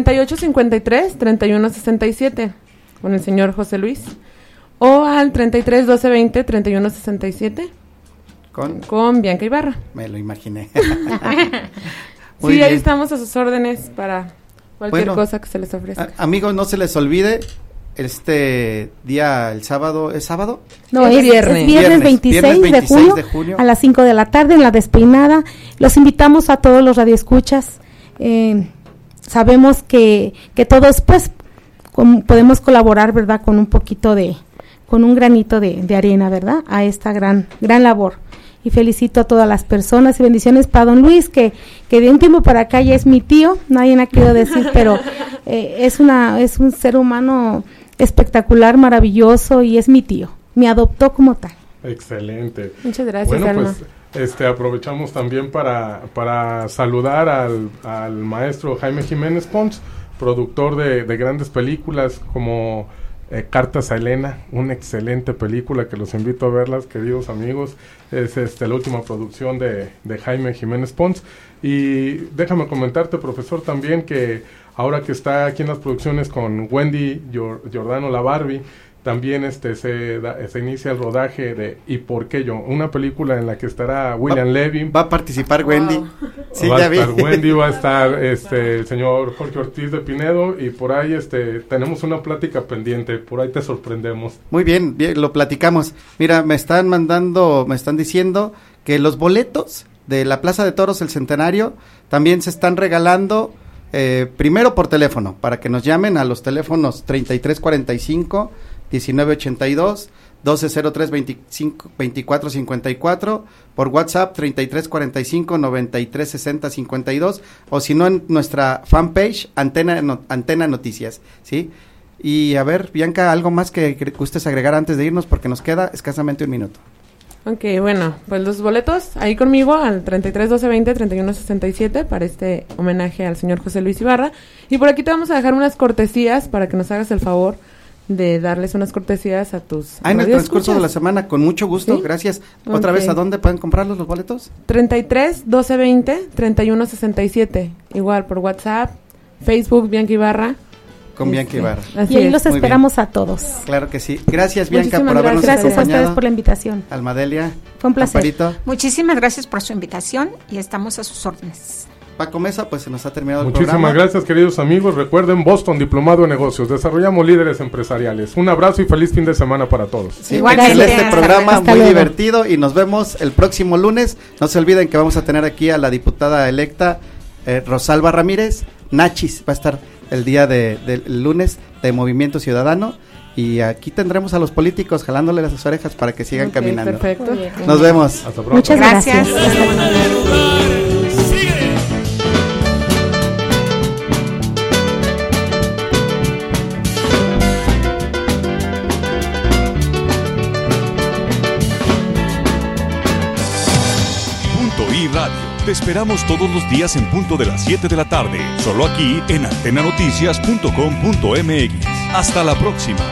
3853-3167 con el señor José Luis. O al 33-1220-3167. Con Bianca Ibarra. Me lo imaginé. Sí, bien. Ahí estamos a sus órdenes para cualquier cosa que se les ofrezca. Amigos, no se les olvide, día, el sábado, ¿es sábado? No, es viernes 26 de junio a las 5 de la tarde en La Despeinada. Los invitamos a todos los radioescuchas. Sabemos que todos, pues, podemos colaborar, ¿verdad? Con un poquito con un granito de arena, ¿verdad? A esta gran labor. Y felicito a todas las personas y bendiciones para don Luis, que de un tiempo para acá ya es mi tío, nadie ha querido decir, pero es un ser humano espectacular, maravilloso, y es mi tío, me adoptó como tal. Excelente. Muchas gracias, bueno, Alma. Pues aprovechamos también para saludar al maestro Jaime Jiménez Pons, productor de grandes películas como Cartas a Elena, una excelente película que los invito a verlas, queridos amigos. Es la última producción de Jaime Jiménez Pons. Y déjame comentarte, profesor, también que ahora que está aquí en las producciones con Wendy Giordano la Barbie, también se inicia el rodaje de ¿Y por qué yo? Una película en la que estará William Levy. Va a participar Wendy. Wow. Sí, va ya a estar Wendy, va a estar el señor Jorge Ortiz de Pinedo, y por ahí tenemos una plática pendiente, por ahí te sorprendemos. Muy bien, lo platicamos. Mira, me están diciendo que los boletos de la Plaza de Toros El Centenario también se están regalando primero por teléfono, para que nos llamen a los teléfonos 3345 1982 1203 2454, por WhatsApp 3345 9360 52, o si no en nuestra fanpage Antena Noticias, ¿sí? Y a ver, Bianca, algo más que gustes agregar antes de irnos, porque nos queda escasamente un minuto. Ok, bueno, pues los boletos ahí conmigo al 33 12 20 31 67 para este homenaje al señor José Luis Ibarra. Y por aquí te vamos a dejar unas cortesías para que nos hagas el favor de darles unas cortesías a tus en el transcurso de la semana, con mucho gusto, ¿sí? Gracias. Otra vez, ¿a dónde pueden comprarlos los boletos? 33 12 20 31 67, igual por WhatsApp, Facebook, Bianca Ibarra. Con Bianca Ibarra. Y ahí los esperamos a todos. Claro que sí. Gracias, Bianca, por habernos acompañado. Gracias a ustedes por la invitación. Almadelia. Fue un placer. Amparito. Muchísimas gracias por su invitación y estamos a sus órdenes. Paco Mesa, pues se nos ha terminado el programa. Muchísimas gracias, queridos amigos. Recuerden, Boston, diplomado en negocios. Desarrollamos líderes empresariales. Un abrazo y feliz fin de semana para todos. Sí, excelente programa, muy divertido, y nos vemos el próximo lunes. No se olviden que vamos a tener aquí a la diputada electa Rosalba Ramírez. Nachis va a estar el día del lunes de Movimiento Ciudadano, y aquí tendremos a los políticos jalándole las orejas para que sigan caminando. Perfecto. Nos vemos. Hasta pronto. Muchas gracias. Radio. Te esperamos todos los días en punto de las 7 de la tarde, solo aquí en antenanoticias.com.mx. Hasta la próxima.